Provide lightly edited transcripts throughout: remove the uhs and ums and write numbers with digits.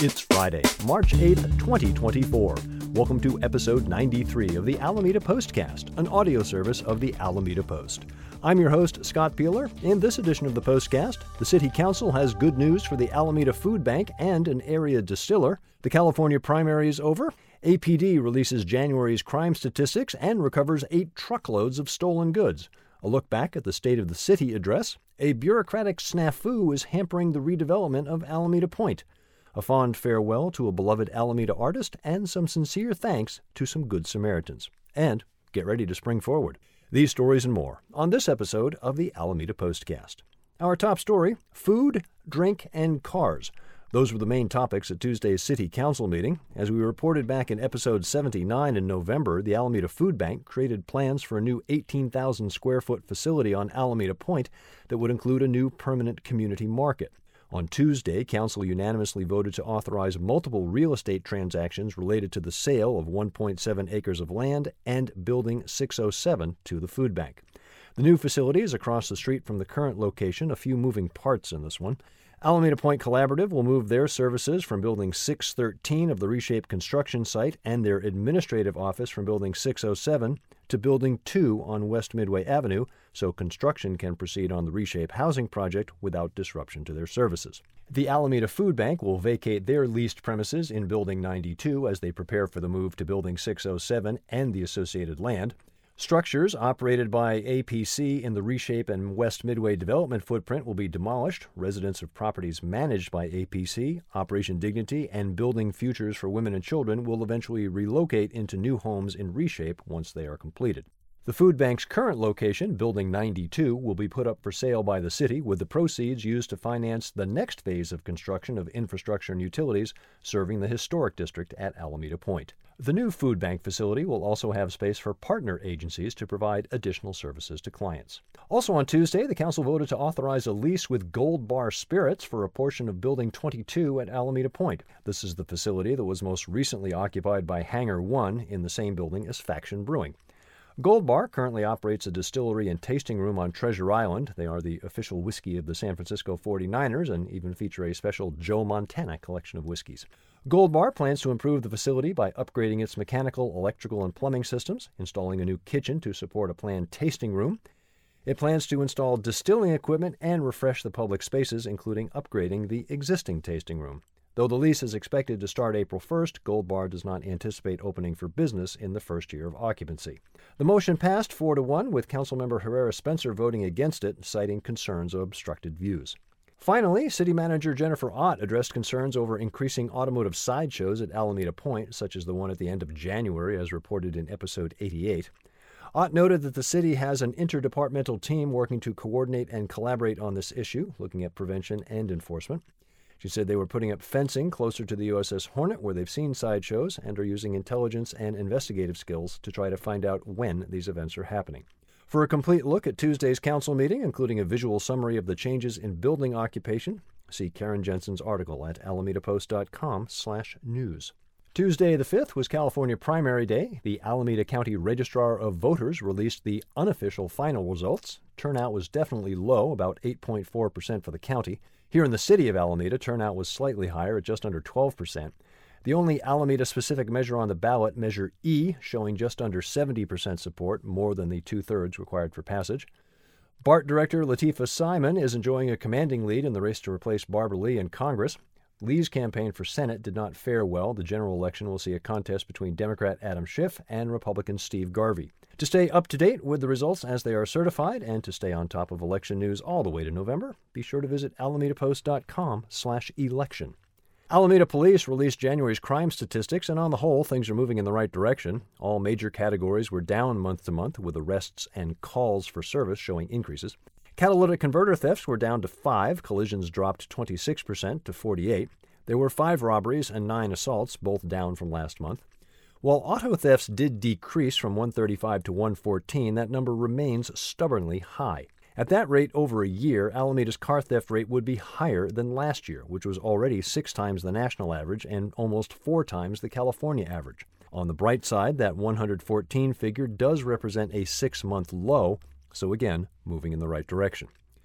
It's Friday, March 8th, 2024. Welcome to episode 93 of the Alameda Postcast, an audio service of the Alameda Post. I'm your host, Scott Peeler. In this edition of the Postcast, the City Council has good news for the Alameda Food Bank and an area distiller. The California primary is over. APD releases January's crime statistics and recovers 8 truckloads of stolen goods. A look back at the State of the City address. A bureaucratic snafu is hampering the redevelopment of Alameda Point. A fond farewell to a beloved Alameda artist, and some sincere thanks to some good Samaritans. And get ready to spring forward. These stories and more on this episode of the Alameda Postcast. Our top story, food, drink, and cars. Those were the main topics at Tuesday's City Council meeting. As we reported back in episode 79 in November, the Alameda Food Bank created plans for a new 18,000 square foot facility on Alameda Point that would include a new permanent community market. On Tuesday, Council unanimously voted to authorize multiple real estate transactions related to the sale of 1.7 acres of land and Building 607 to the food bank. The new facility is across the street from the current location, a few moving parts in this one. Alameda Point Collaborative will move their services from Building 613 of the Reshape construction site and their administrative office from Building 607 to Building 2 on West Midway Avenue, so construction can proceed on the Reshape housing project without disruption to their services. The Alameda Food Bank will vacate their leased premises in Building 92 as they prepare for the move to Building 607 and the associated land. Structures operated by APC in the Reshape and West Midway development footprint will be demolished. Residents of properties managed by APC, Operation Dignity, and Building Futures for Women and Children will eventually relocate into new homes in Reshape once they are completed. The food bank's current location, Building 92, will be put up for sale by the city, with the proceeds used to finance the next phase of construction of infrastructure and utilities serving the historic district at Alameda Point. The new food bank facility will also have space for partner agencies to provide additional services to clients. Also on Tuesday, the council voted to authorize a lease with Gold Bar Spirits for a portion of Building 22 at Alameda Point. This is the facility that was most recently occupied by Hangar 1 in the same building as Faction Brewing. Gold Bar currently operates a distillery and tasting room on Treasure Island. They are the official whiskey of the San Francisco 49ers and even feature a special Joe Montana collection of whiskeys. Gold Bar plans to improve the facility by upgrading its mechanical, electrical, and plumbing systems, installing a new kitchen to support a planned tasting room. It plans to install distilling equipment and refresh the public spaces, including upgrading the existing tasting room. Though the lease is expected to start April 1st, Gold Bar does not anticipate opening for business in the first year of occupancy. The motion passed 4-1, with Councilmember Herrera Spencer voting against it, citing concerns of obstructed views. Finally, City Manager Jennifer Ott addressed concerns over increasing automotive sideshows at Alameda Point, such as the one at the end of January, as reported in episode 88. Ott noted that the city has an interdepartmental team working to coordinate and collaborate on this issue, looking at prevention and enforcement. She said they were putting up fencing closer to the USS Hornet, where they've seen sideshows, and are using intelligence and investigative skills to try to find out when these events are happening. For a complete look at Tuesday's council meeting, including a visual summary of the changes in building occupation, see Karen Jensen's article at alamedapost.com/news. Tuesday the 5th was California Primary Day. The Alameda County Registrar of Voters released the unofficial final results. Turnout was definitely low, about 8.4% for the county. Here in the city of Alameda, turnout was slightly higher at just under 12%. The only Alameda-specific measure on the ballot, Measure E, showing just under 70% support, more than the two-thirds required for passage. BART Director Latifah Simon is enjoying a commanding lead in the race to replace Barbara Lee in Congress. Lee's campaign for Senate did not fare well. The general election will see a contest between Democrat Adam Schiff and Republican Steve Garvey. To stay up to date with the results as they are certified and to stay on top of election news all the way to November, be sure to visit alamedapost.com/election. Alameda Police released January's crime statistics, and on the whole, things are moving in the right direction. All major categories were down month to month, with arrests and calls for service showing increases. Catalytic converter thefts were down to 5. Collisions dropped 26% to 48. There were 5 robberies and 9 assaults, both down from last month. While auto thefts did decrease from 135 to 114, that number remains stubbornly high. At that rate over a year, Alameda's car theft rate would be higher than last year, which was already 6 times the national average and almost 4 times the California average. On the bright side, that 114 figure does represent a 6-month low, so again, moving in the right direction.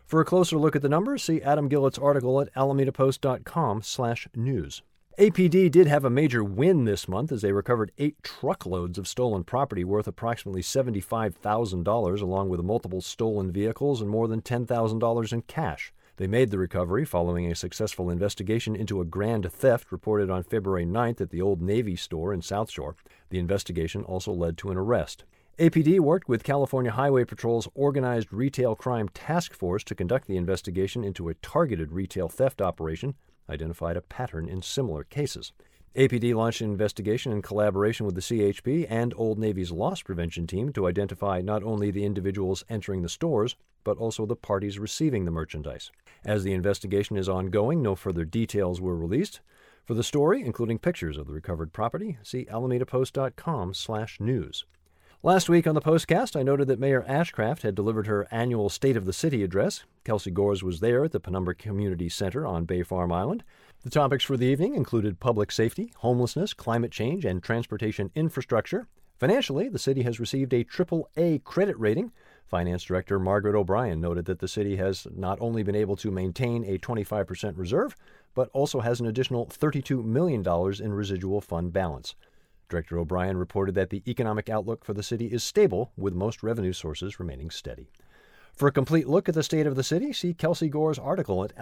For a closer look at the numbers, see Adam Gillett's article at alamedapost.com/news. APD did have a major win this month as they recovered 8 truckloads of stolen property worth approximately $75,000, along with multiple stolen vehicles and more than $10,000 in cash. They made the recovery following a successful investigation into a grand theft reported on February 9th at the Old Navy store in South Shore. The investigation also led to an arrest. APD worked with California Highway Patrol's Organized Retail Crime Task Force to conduct the investigation into a targeted retail theft operation, identified a pattern in similar cases. APD launched an investigation in collaboration with the CHP and Old Navy's loss prevention team to identify not only the individuals entering the stores, but also the parties receiving the merchandise. As the investigation is ongoing, no further details were released. For the story, including pictures of the recovered property, see alamedapost.com/news. Last week on the Postcast, I noted that Mayor Ashcraft had delivered her annual State of the City address. Kelsey Gores was there at the Penumbra Community Center on Bay Farm Island. The topics for the evening included public safety, homelessness, climate change, and transportation infrastructure. Financially, the city has received a AAA credit rating. Finance Director Margaret O'Brien noted that the city has not only been able to maintain a 25% reserve, but also has an additional $32 million in residual fund balance. Director O'Brien reported that the economic outlook for the city is stable, with most revenue sources remaining steady. For a complete look at the state of the city, see Kelsey Gore's article at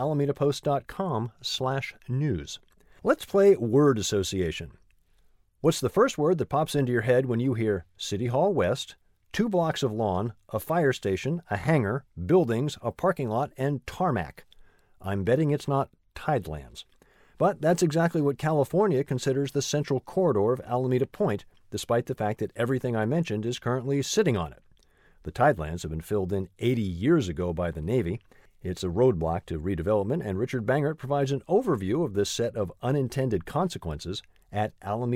alamedapost.com/news. Let's play word association. What's the first word that pops into your head when you hear City Hall West, 2 blocks of lawn, a fire station, a hangar, buildings, a parking lot, and tarmac? I'm betting it's not Tidelands. But that's exactly what California considers the central corridor of Alameda Point, despite the fact that everything I mentioned is currently sitting on it. The Tidelands have been filled in 80 years ago by the Navy. It's a roadblock to redevelopment, and Richard Bangert provides an overview of this set of unintended consequences at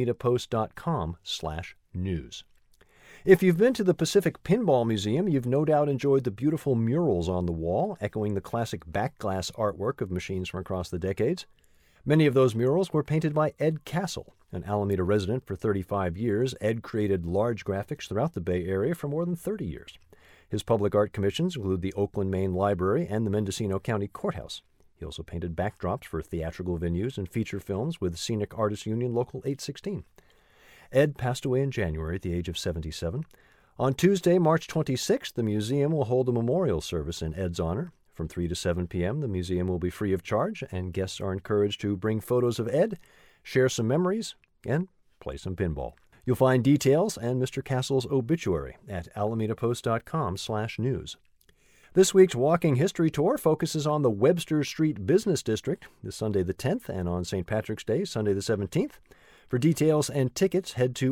alamedapost.com/news. If you've been to the Pacific Pinball Museum, you've no doubt enjoyed the beautiful murals on the wall, echoing the classic backglass artwork of machines from across the decades. Many of those murals were painted by Ed Castle, an Alameda resident for 35 years. Ed created large graphics throughout the Bay Area for more than 30 years. His public art commissions include the Oakland Main Library and the Mendocino County Courthouse. He also painted backdrops for theatrical venues and feature films with Scenic Artists Union Local 816. Ed passed away in January at the age of 77. On Tuesday, March 26th, the museum will hold a memorial service in Ed's honor. From 3 to 7 p.m., the museum will be free of charge, and guests are encouraged to bring photos of Ed, share some memories, and play some pinball. You'll find details and Mr. Castle's obituary at alamedapost.com/news. This week's Walking History Tour focuses on the Webster Street Business District this Sunday the 10th and on St. Patrick's Day, Sunday the 17th. For details and tickets, head to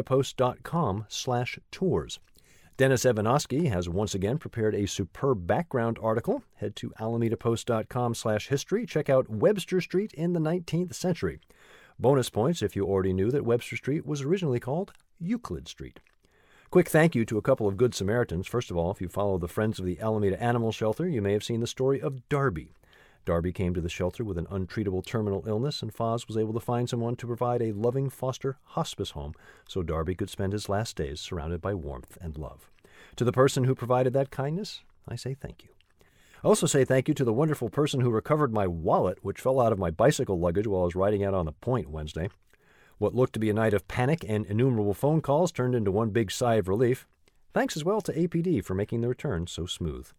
alamedapost.com/tours. Dennis Evanosky has once again prepared a superb background article. Head to alamedapost.com/history. Check out Webster Street in the 19th century. Bonus points if you already knew that Webster Street was originally called Euclid Street. Quick thank you to a couple of good Samaritans. First of all, if you follow the Friends of the Alameda Animal Shelter, you may have seen the story of Darby. Darby came to the shelter with an untreatable terminal illness, and Foz was able to find someone to provide a loving foster hospice home so Darby could spend his last days surrounded by warmth and love. To the person who provided that kindness, I say thank you. I also say thank you to the wonderful person who recovered my wallet, which fell out of my bicycle luggage while I was riding out on the Point Wednesday. What looked to be a night of panic and innumerable phone calls turned into one big sigh of relief. Thanks as well to APD for making the return so smooth.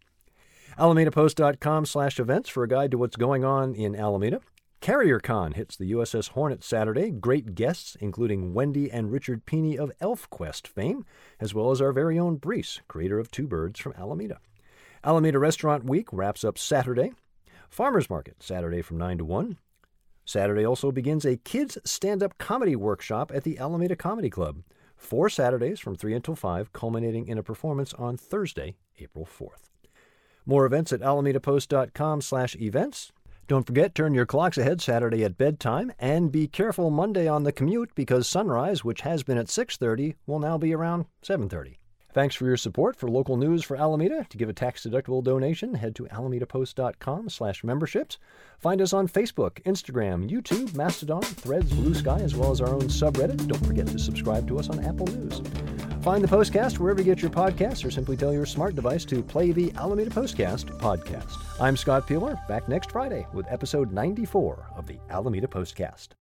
AlamedaPost.com/events for a guide to what's going on in Alameda. CarrierCon hits the USS Hornet Saturday. Great guests, including Wendy and Richard Peeney of ElfQuest fame, as well as our very own Brees, creator of Two Birds from Alameda. Alameda Restaurant Week wraps up Saturday. Farmers Market, Saturday from 9 to 1. Saturday also begins a kids' stand-up comedy workshop at the Alameda Comedy Club. 4 Saturdays from 3 until 5, culminating in a performance on Thursday, April 4th. More events at alamedapost.com/events. Don't forget, turn your clocks ahead Saturday at bedtime, and be careful Monday on the commute because sunrise, which has been at 6:30, will now be around 7:30. Thanks for your support for local news for Alameda. To give a tax-deductible donation, head to alamedapost.com/memberships. Find us on Facebook, Instagram, YouTube, Mastodon, Threads, Blue Sky, as well as our own subreddit. Don't forget to subscribe to us on Apple News. Find the Postcast wherever you get your podcasts, or simply tell your smart device to play the Alameda Postcast podcast. I'm Scott Peeler, back next Friday with episode 94 of the Alameda Postcast.